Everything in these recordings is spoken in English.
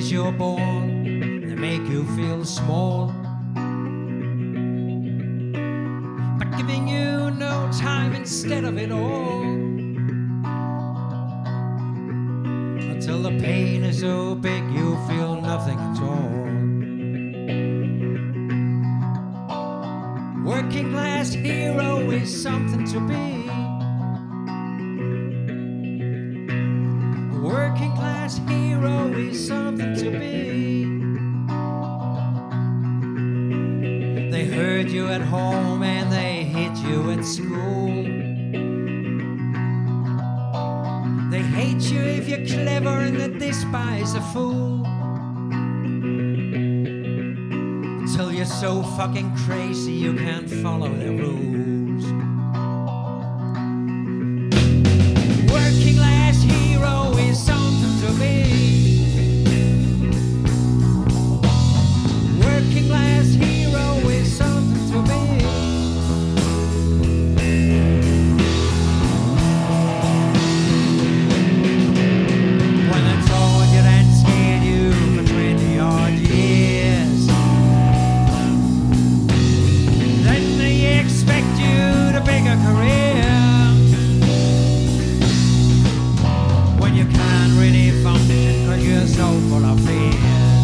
as you're born, they make you feel small, but giving you no time instead of it all, until the pain is so big you feel nothing at all. Working class hero is something to be. A working class hero is something to be. They hurt you at home and they hit you at school. They hate you if you're clever and they despise a fool. Till you're so fucking crazy you can't follow their rules. Working class hero is something to be. Working class hero is something to be. When they told you and scared you for 20 odd years, then they expect you to pick a career when you can't really function cause you're so full of fears.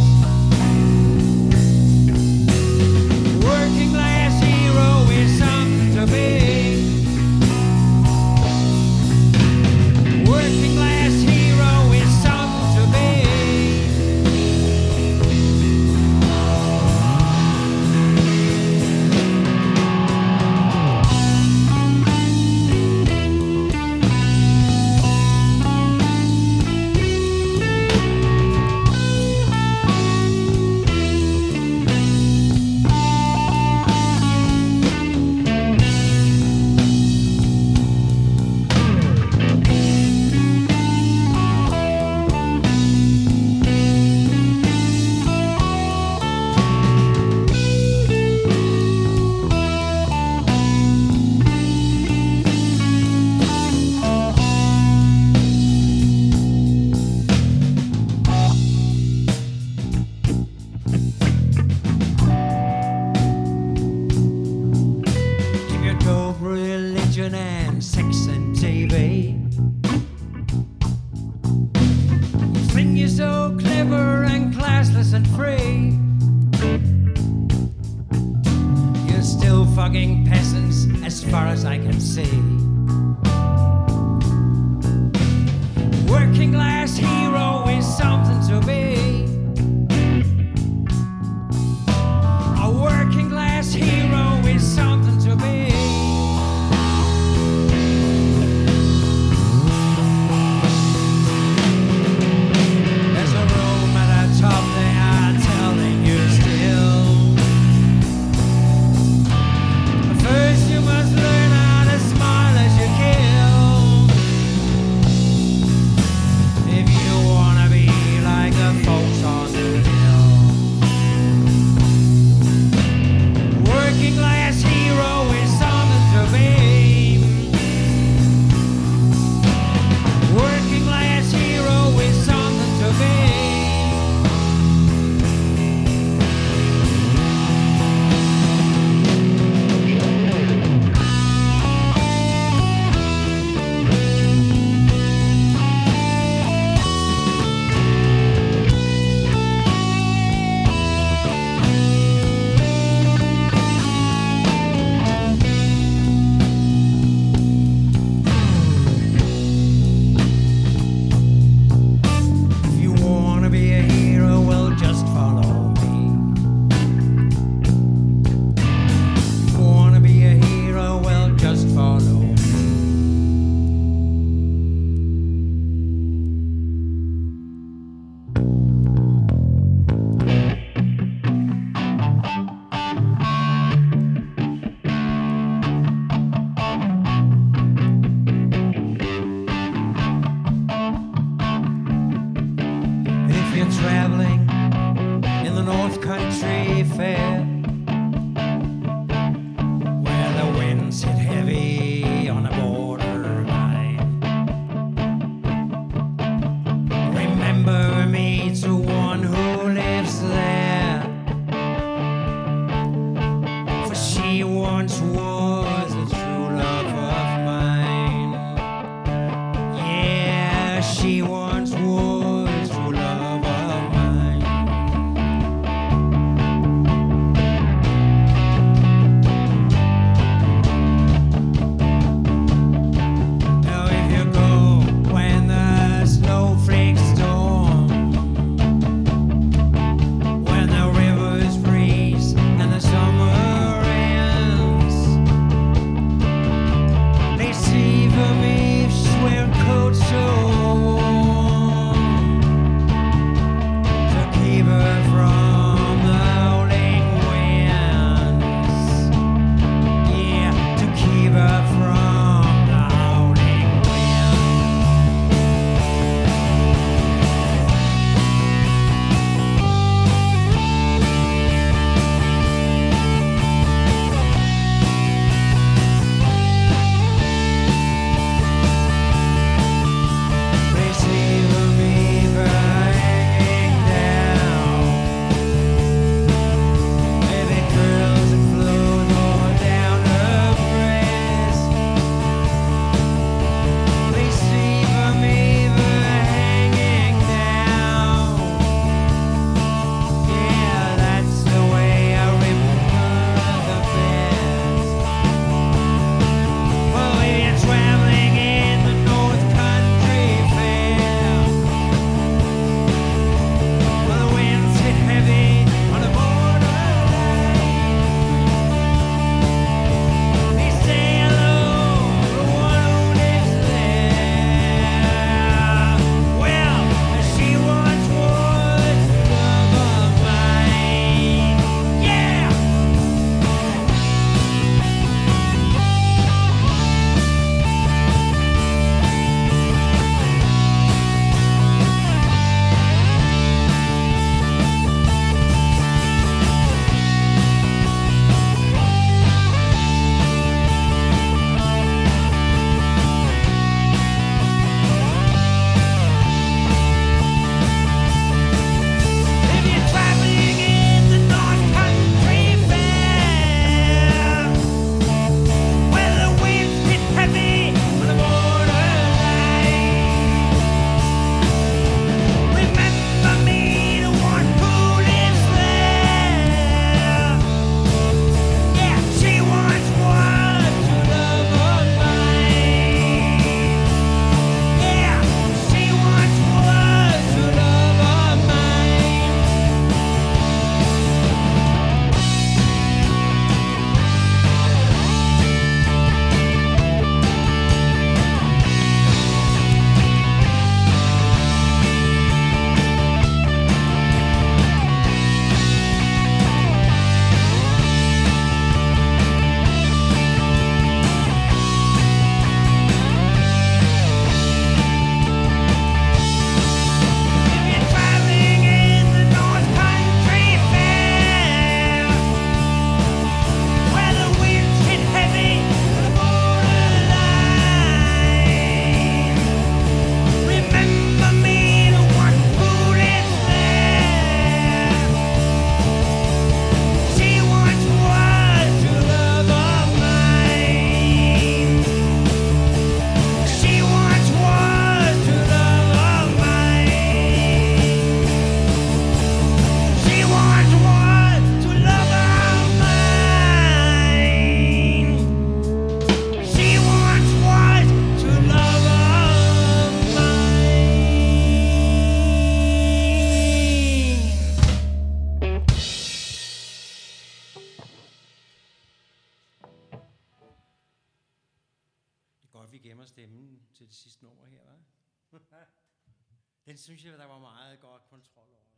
Working class hero is something to be. Working class hero is something to be. Give your dope religion and sex and TV. You think you're so clever and classless and free. You're still fucking peasants as far as I can see. Working class hero is something to be. A working class hero is something to be. There's a room at the top, they are telling you still. First you must learn how to smile as you kill. If you wanna be like a She once was a true love of mine. Yeah, she once was true love of mine. Now if you go when the snowflakes storm, when the rivers freeze and the summer ends, they see for me if she's wearing coats so warm to keep her from the howling winds. Yeah, to keep her from the howling winds. They see for me for hanging down. Baby curls that float all down her breast. They see for me for hanging down. Yeah, that's the way I remember the best. Well, we're traveling in the North Country Fair. Well, the winds hit heavy on the borderline. They say hello to one who lives there. Well, she once was love of mine. Yeah! If you're traveling in the North Country Fair, where the winds hit heavy on the borderline, remember me, the one who lives there. Yeah, she once was true love of mine. Yeah, she once was true love of mine. If you're traveling in the North Country Fair, where the winds hit heavy on the borderline, remember me, the one who lives there. She once was true love of mine. She once was true love of mine. She once was true love of mine. She once was true love of mine. Det er godt, vi gemmer stemmen til det sidste nummer her, hva'? Den synes jeg, der var meget godt kontrol over.